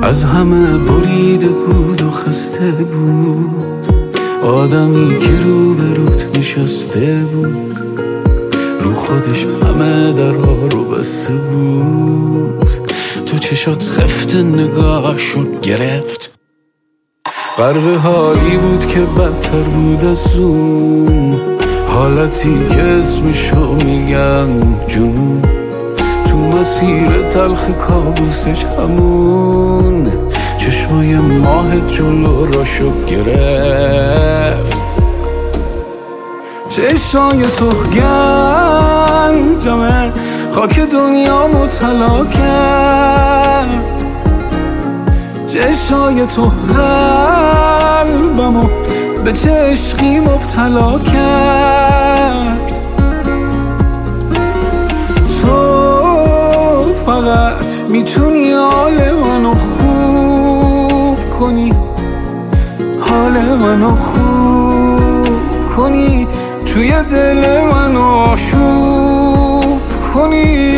از همه بریده بود و خسته بود، آدمی که روبروت نشسته بود، رو خودش همه درها رو بسته بود. تو چشات خفت نگاهشو گرفت، غرق حالی بود که بدتر بود از اون حالتی که اسمشو میگن جنون. تو مسیر تلخ کابوسش همون چشمای ماه جلو راشو گرفت. چشای تو گنجمه خاک دنیامو طلا کرد، چشای تو قلبمو به چه عشقی مبتلا کرد. تو فقط میتونی حال منو خوب کنی، حال منو خوب کنی، توی دل منو آشوب کنی.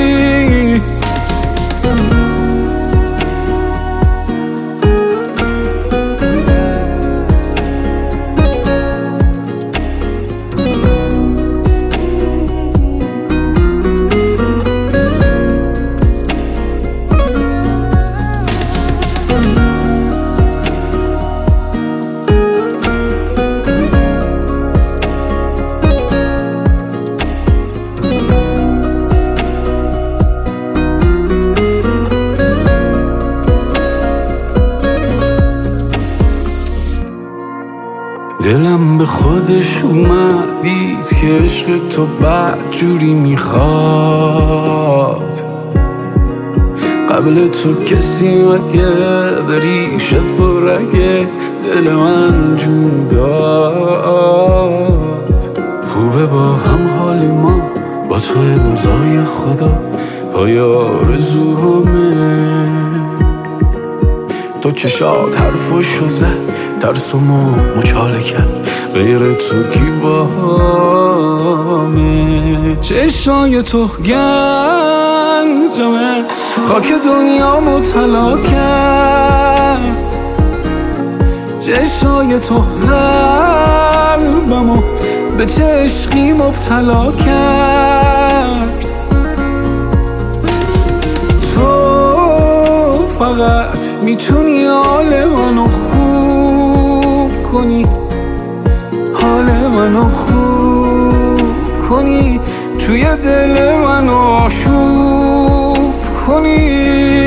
دلم به خودش اومد دید که عشق تو بد جوری میخواد. قبل تو کسی مگه بری شب و رگه دل من جون داد. خوبه با هم حال ما با تو امضای خدا پای آرزوهامه. تو چشات حرفاشو زد ترسمو مچاله کرد، غیر تو کی باهامه. چشای تو گنجمه خاک دنیامو طلا کرد، چشای تو قلبمو به چه عشقی مبتلا کرد. تو فقط میتونی حال منو خوب کنی، حال منو خوب کنی، توی دل منو آشوب کنی.